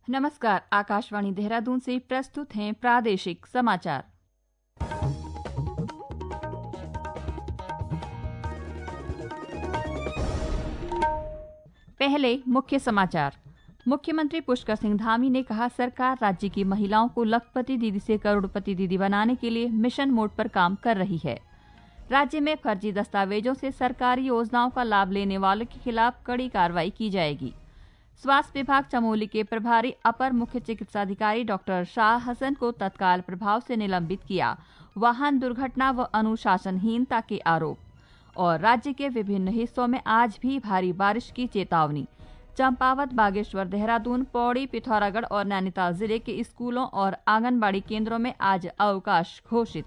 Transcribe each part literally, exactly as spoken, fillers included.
नमस्कार, आकाशवाणी देहरादून से प्रस्तुत हैं प्रादेशिक समाचार। पहले मुख्य समाचार। मुख्यमंत्री पुष्कर सिंह धामी ने कहा, सरकार राज्य की महिलाओं को लखपति दीदी से करोड़पति दीदी बनाने के लिए मिशन मोड पर काम कर रही है। राज्य में फर्जी दस्तावेजों से सरकारी योजनाओं का लाभ लेने वालों के खिलाफ कड़ी कार्रवाई की जाएगी। स्वास्थ्य विभाग चमोली के प्रभारी अपर मुख्य चिकित्साधिकारी डॉक्टर शाह हसन को तत्काल प्रभाव से निलंबित किया। वाहन दुर्घटना व अनुशासनहीनता के आरोप। और राज्य के विभिन्न हिस्सों में आज भी भारी बारिश की चेतावनी। चंपावत, बागेश्वर, देहरादून, पौड़ी, पिथौरागढ़ और नैनीताल जिले के स्कूलों और आंगनबाड़ी केंद्रों में आज अवकाश घोषित।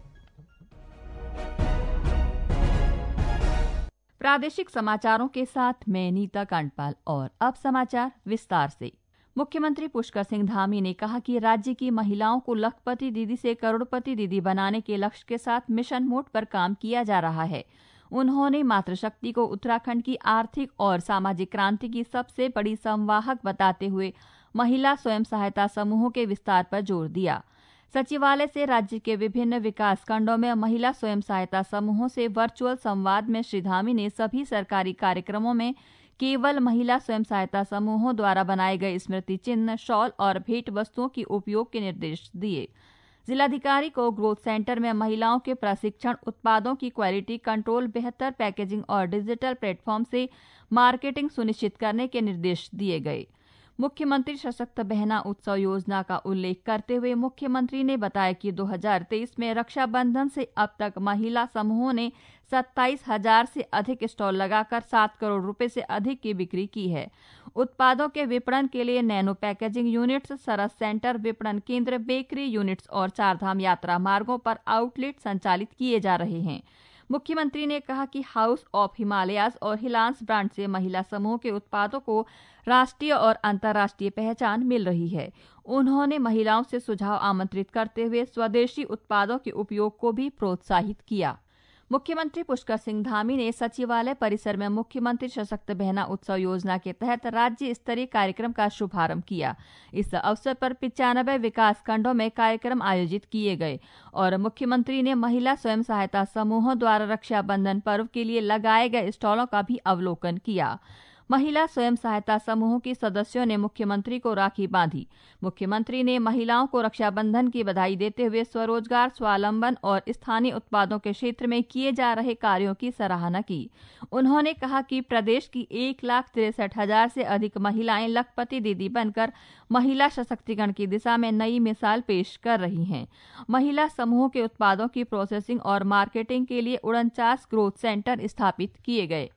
प्रादेशिक समाचारों के साथ मैं नीता कांडपाल और अब समाचार विस्तार से। मुख्यमंत्री पुष्कर सिंह धामी ने कहा कि राज्य की महिलाओं को लखपति दीदी से करोड़पति दीदी बनाने के लक्ष्य के साथ मिशन मोड पर काम किया जा रहा है। उन्होंने मातृशक्ति को उत्तराखंड की आर्थिक और सामाजिक क्रांति की सबसे बड़ी संवाहक बताते हुए महिला स्वयं सहायता समूहों के विस्तार पर जोर दिया। सचिवालय से राज्य के विभिन्न विकास खंडों में महिला स्वयं सहायता समूहों से वर्चुअल संवाद में श्री धामी ने सभी सरकारी कार्यक्रमों में केवल महिला स्वयं सहायता समूहों द्वारा बनाए गए स्मृति चिन्ह, शॉल और भेंट वस्तुओं के उपयोग के निर्देश दिए। जिलाधिकारी को ग्रोथ सेंटर में महिलाओं के प्रशिक्षण, उत्पादों की क्वालिटी कंट्रोल, बेहतर पैकेजिंग और डिजिटल प्लेटफॉर्म से मार्केटिंग सुनिश्चित करने के निर्देश दिए गए। मुख्यमंत्री सशक्त बहना उत्सव योजना का उल्लेख करते हुए मुख्यमंत्री ने बताया कि दो हज़ार तेईस में रक्षाबंधन से अब तक महिला समूहों ने सत्ताईस हजार से अधिक स्टॉल लगाकर सात करोड़ रुपए से अधिक की बिक्री की है। उत्पादों के विपणन के लिए nano packaging units, Saras centre, विपणन केंद्र, बेकरी यूनिट्स और चारधाम यात्रा मार्गों पर आउटलेट संचालित किए जा रहे हैं। मुख्यमंत्री ने कहा कि हाउस ऑफ हिमालयाज और हिलांस ब्रांड से महिला समूह के उत्पादों को राष्ट्रीय और अंतर्राष्ट्रीय पहचान मिल रही है। उन्होंने महिलाओं से सुझाव आमंत्रित करते हुए स्वदेशी उत्पादों के उपयोग को भी प्रोत्साहित किया। मुख्यमंत्री पुष्कर सिंह धामी ने सचिवालय परिसर में मुख्यमंत्री सशक्त बहना उत्सव योजना के तहत राज्य स्तरीय कार्यक्रम का शुभारंभ किया। इस अवसर पर पिचानबे विकास खंडों में कार्यक्रम आयोजित किए गए और मुख्यमंत्री ने महिला स्वयं सहायता समूहों द्वारा रक्षाबंधन पर्व के लिए लगाए गए स्टॉलों का भी अवलोकन किया। महिला स्वयं सहायता समूहों की सदस्यों ने मुख्यमंत्री को राखी बांधी। मुख्यमंत्री ने महिलाओं को रक्षाबंधन की बधाई देते हुए स्वरोजगार, स्वावलंबन और स्थानीय उत्पादों के क्षेत्र में किए जा रहे कार्यों की सराहना की। उन्होंने कहा कि प्रदेश की एक लाख तिरसठ हजार से अधिक महिलाएं लखपति दीदी बनकर महिला सशक्तिकरण की दिशा में नई मिसाल पेश कर रही हैं। महिला समूहों के उत्पादों की प्रोसेसिंग और मार्केटिंग के लिए उनचास ग्रोथ सेंटर स्थापित किए गए।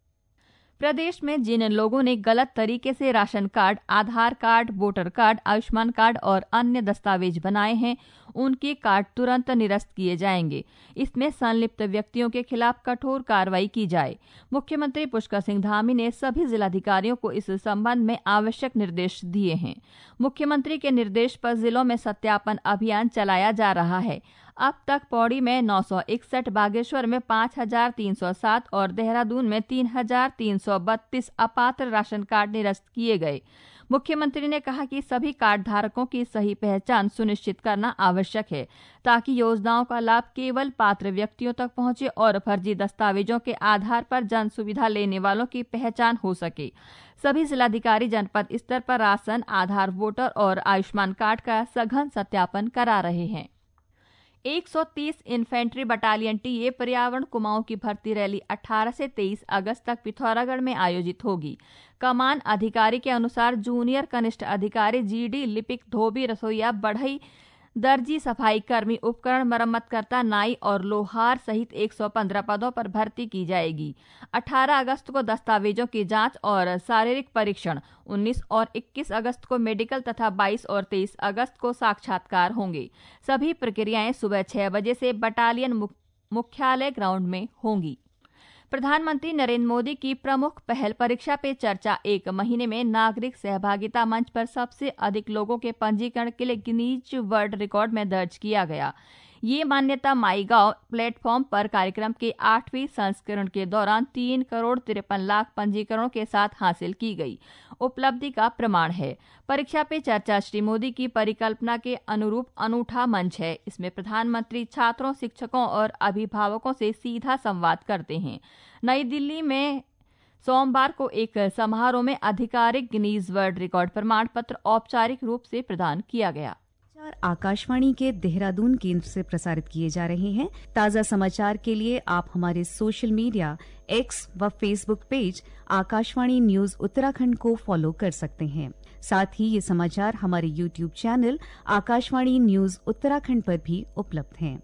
प्रदेश में जिन लोगों ने गलत तरीके से ration card, Aadhaar card, voter card, Ayushman card और अन्य दस्तावेज बनाए हैं, उनके कार्ड तुरंत निरस्त किए जाएंगे। इसमें संलिप्त व्यक्तियों के खिलाफ कठोर कार्रवाई की जाए। मुख्यमंत्री पुष्कर सिंह धामी ने सभी जिलाधिकारियों को इस संबंध में आवश्यक निर्देश दिए हैं। मुख्यमंत्री के निर्देश पर जिलों में सत्यापन अभियान चलाया जा रहा है। अब तक पौड़ी में नौ सौ इकसठ, बागेश्वर में पाँच हजार तीन सौ सात और देहरादून में तीन हजार तीन सौ बत्तीस अपात्र राशन कार्ड निरस्त किए गए। मुख्यमंत्री ने कहा कि सभी कार्ड धारकों की सही पहचान सुनिश्चित करना आवश्यक है ताकि योजनाओं का लाभ केवल पात्र व्यक्तियों तक पहुंचे और फर्जी दस्तावेजों के आधार पर जन सुविधा लेने वालों की पहचान हो सके। सभी जिलाधिकारी जनपद स्तर पर राशन, आधार, वोटर और आयुष्मान कार्ड का सघन सत्यापन करा रहे हैं। एक सौ तीस इन्फेंट्री बटालियन टीए पर्यावरण कुमाऊं की भर्ती रैली अठारह से तेईस अगस्त तक पिथौरागढ़ में आयोजित होगी। कमान अधिकारी के अनुसार जूनियर कनिष्ठ अधिकारी, जीडी, लिपिक, धोबी, रसोईया, बढ़ई, दर्जी, सफाई कर्मी, उपकरण मरम्मतकर्ता, नाई और लोहार सहित एक सौ पंद्रह पदों पर भर्ती की जाएगी। अठारह अगस्त को दस्तावेजों की जांच और शारीरिक परीक्षण, उन्नीस और इक्कीस अगस्त को मेडिकल तथा बाईस और तेईस अगस्त को साक्षात्कार होंगे। सभी प्रक्रियाएं सुबह छह बजे से बटालियन मुख्यालय ग्राउंड में होंगी। प्रधानमंत्री नरेंद्र मोदी की प्रमुख पहल परीक्षा पे चर्चा एक महीने में नागरिक सहभागिता मंच पर सबसे अधिक लोगों के पंजीकरण के लिए गिनीज वर्ल्ड रिकॉर्ड में दर्ज किया गया। ये मान्यता माईगॉव प्लेटफॉर्म पर कार्यक्रम के आठवीं संस्करण के दौरान तीन करोड़ तिरपन लाख पंजीकरणों के साथ हासिल की गई उपलब्धि का प्रमाण है। परीक्षा पे चर्चा श्री मोदी की परिकल्पना के अनुरूप अनूठा मंच है। इसमें प्रधानमंत्री छात्रों, शिक्षकों और अभिभावकों से सीधा संवाद करते हैं। नई दिल्ली में सोमवार को एक समारोह में आधिकारिक गिनीज वर्ल्ड रिकॉर्ड प्रमाण पत्र औपचारिक रूप से प्रदान किया गया। आकाशवाणी के देहरादून केंद्र से प्रसारित किए जा रहे हैं। ताज़ा समाचार के लिए आप हमारे सोशल मीडिया एक्स व Facebook page Akashvani news Uttarakhand को फॉलो कर सकते हैं। साथ ही ये समाचार हमारे YouTube channel Akashvani news Uttarakhand पर भी उपलब्ध हैं।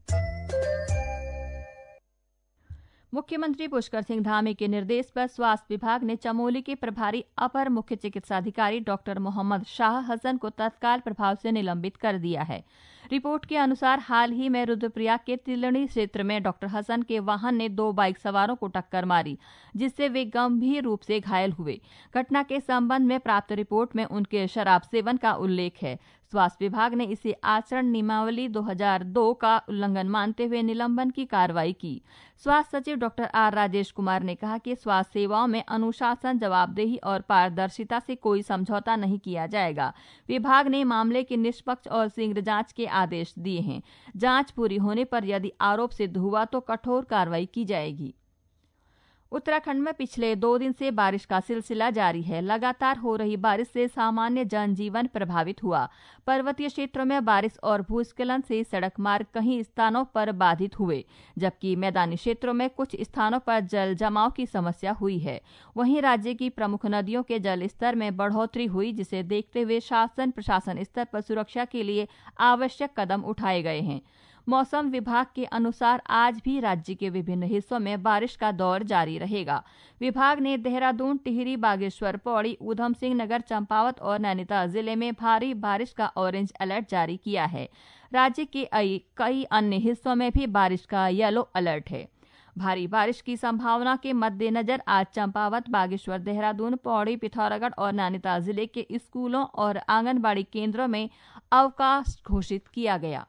मुख्यमंत्री पुष्कर सिंह धामी के निर्देश पर स्वास्थ्य विभाग ने चमोली के प्रभारी अपर मुख्य चिकित्साधिकारी डॉक्टर मोहम्मद शाह हसन को तत्काल प्रभाव से निलंबित कर दिया है। रिपोर्ट के अनुसार हाल ही में रुद्रप्रयाग के तिलणी क्षेत्र में डॉक्टर हसन के वाहन ने दो बाइक सवारों को टक्कर मारी, जिससे वे गंभीर रूप से घायल हुए। घटना के संबंध में प्राप्त रिपोर्ट में उनके शराब सेवन का उल्लेख है। स्वास्थ्य विभाग ने इसे आचरण नियमावली दो हज़ार दो का उल्लंघन मानते हुए निलंबन की कार्रवाई की। स्वास्थ्य सचिव डॉक्टर आर राजेश कुमार ने कहा कि स्वास्थ्य सेवाओं में अनुशासन, जवाबदेही और पारदर्शिता से कोई समझौता नहीं किया जाएगा। विभाग ने मामले की निष्पक्ष और शीघ्र जांच के आदेश दिए हैं। जांच पूरी होने पर यदि आरोप सिद्ध हुआ तो कठोर कार्रवाई की जाएगी। उत्तराखंड में पिछले दो दिन से बारिश का सिलसिला जारी है। लगातार हो रही बारिश से सामान्य जनजीवन प्रभावित हुआ। पर्वतीय क्षेत्रों में बारिश और भूस्खलन से सड़क मार्ग कई स्थानों पर बाधित हुए, जबकि मैदानी क्षेत्रों में कुछ स्थानों पर जल जमाव की समस्या हुई है। वहीं राज्य की प्रमुख नदियों के जल स्तर में बढ़ोतरी हुई, जिसे देखते हुए शासन प्रशासन स्तर पर सुरक्षा के लिए आवश्यक कदम उठाए गए हैं। मौसम विभाग के अनुसार आज भी राज्य के विभिन्न हिस्सों में बारिश का दौर जारी रहेगा। विभाग ने देहरादून, टिहरी, बागेश्वर, पौड़ी, ऊधम सिंह नगर, चंपावत और नैनीताल जिले में भारी बारिश का ऑरेंज अलर्ट जारी किया है। राज्य के कई अन्य हिस्सों में भी बारिश का येलो अलर्ट है। भारी बारिश की संभावना के मद्देनजर आज चंपावत, बागेश्वर, देहरादून, पौड़ी, पिथौरागढ़ और नैनीताल जिले के स्कूलों और आंगनबाड़ी केंद्रों में अवकाश घोषित किया गया।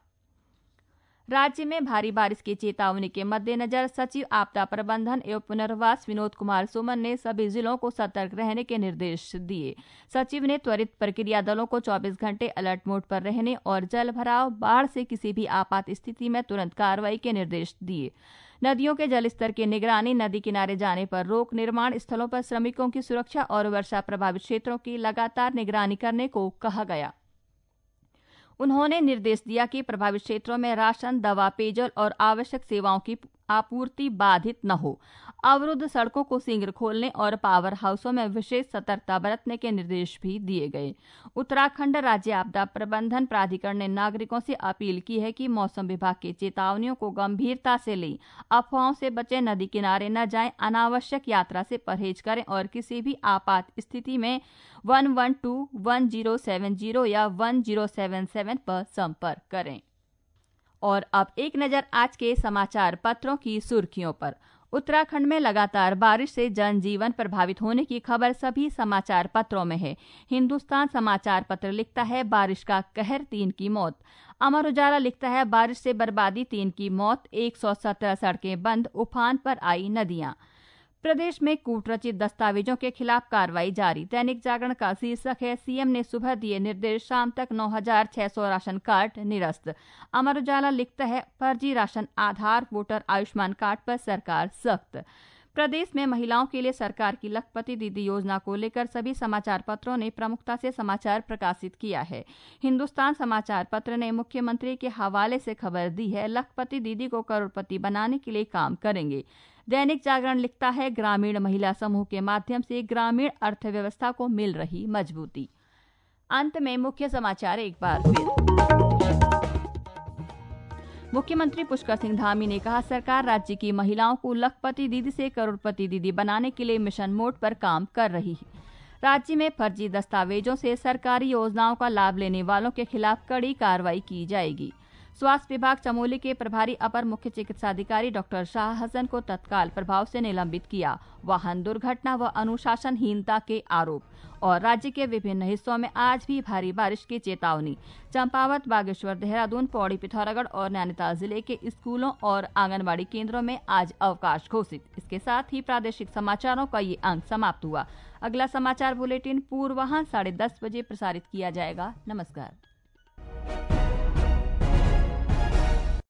राज्य में भारी बारिश की चेतावनी के मद्देनजर सचिव आपदा प्रबंधन एवं पुनर्वास विनोद कुमार सुमन ने सभी जिलों को सतर्क रहने के निर्देश दिए। सचिव ने त्वरित प्रक्रिया दलों को चौबीस घंटे अलर्ट मोड पर रहने और जल भराव, बाढ़ से किसी भी आपात स्थिति में तुरंत कार्रवाई के निर्देश दिए। नदियों के जलस्तर की निगरानी, नदी किनारे जाने पर रोक, निर्माण स्थलों पर श्रमिकों की सुरक्षा और वर्षा प्रभावित क्षेत्रों की लगातार निगरानी करने को कहा गया। उन्होंने निर्देश दिया कि प्रभावित क्षेत्रों में राशन, दवा, पेयजल और आवश्यक सेवाओं की आपूर्ति बाधित न हो। अवरुद्ध सड़कों को शीघ्र खोलने और पावर हाउसों में विशेष सतर्कता बरतने के निर्देश भी दिए गए। उत्तराखंड राज्य आपदा प्रबंधन प्राधिकरण ने नागरिकों से अपील की है कि मौसम विभाग की चेतावनियों को गंभीरता से लें, अफवाहों से बचें, नदी किनारे न जाएं, अनावश्यक यात्रा से परहेज करें और किसी भी आपात स्थिति में one one two, one zero seven zero या वन ज़ीरो सेवन सेवन पर संपर्क करें। और अब एक नजर आज के समाचार पत्रों की सुर्खियों पर। उत्तराखंड में लगातार बारिश से जनजीवन प्रभावित होने की खबर सभी समाचार पत्रों में है। हिंदुस्तान समाचार पत्र लिखता है बारिश का कहर, तीन की मौत। अमर उजाला लिखता है बारिश से बर्बादी, तीन की मौत, एक सौ सत्रह सड़कें बंद, उफान पर आई नदियां। प्रदेश में कूटरचित दस्तावेजों के खिलाफ कार्रवाई जारी। दैनिक जागरण का शीर्षक है सीएम ने सुबह दिए निर्देश, शाम तक नौ हजार छह सौ राशन कार्ड निरस्त। अमर उजाला लिखता है फर्जी ration, Aadhaar, voter Ayushman card पर सरकार सख्त। प्रदेश में महिलाओं के लिए सरकार की लखपति दीदी योजना को लेकर सभी समाचार पत्रों ने प्रमुखता से समाचार प्रकाशित किया है। हिंदुस्तान समाचार पत्र ने मुख्यमंत्री के हवाले से खबर दी है लखपति दीदी को करोड़पति बनाने के लिए काम करेंगे। दैनिक जागरण लिखता है ग्रामीण महिला समूह के माध्यम से ग्रामीण अर्थव्यवस्था को मिल रही मजबूती। अंत में मुख्य समाचार एक बार फिर। मुख्यमंत्री पुष्कर सिंह धामी ने कहा सरकार राज्य की महिलाओं को लखपति दीदी से करोड़पति दीदी बनाने के लिए मिशन मोड पर काम कर रही है। राज्य में फर्जी दस्तावेजों से सरकारी योजनाओं का लाभ लेने वालों के खिलाफ कड़ी कार्रवाई की जाएगी। स्वास्थ्य विभाग चमोली के प्रभारी अपर मुख्य चिकित्साधिकारी डॉक्टर शाह हसन को तत्काल प्रभाव से निलंबित किया। वाहन दुर्घटना व अनुशासनहीनता के आरोप। और राज्य के विभिन्न हिस्सों में आज भी भारी बारिश की चेतावनी। चंपावत, बागेश्वर, देहरादून, पौड़ी, पिथौरागढ़ और नैनीताल जिले के स्कूलों और आंगनबाड़ी केंद्रों में आज अवकाश घोषित। इसके साथ ही प्रादेशिक समाचारों का ये अंक समाप्त हुआ। अगला समाचार बुलेटिन पूर्वाह्न साढ़े दस बजे प्रसारित किया जाएगा। नमस्कार।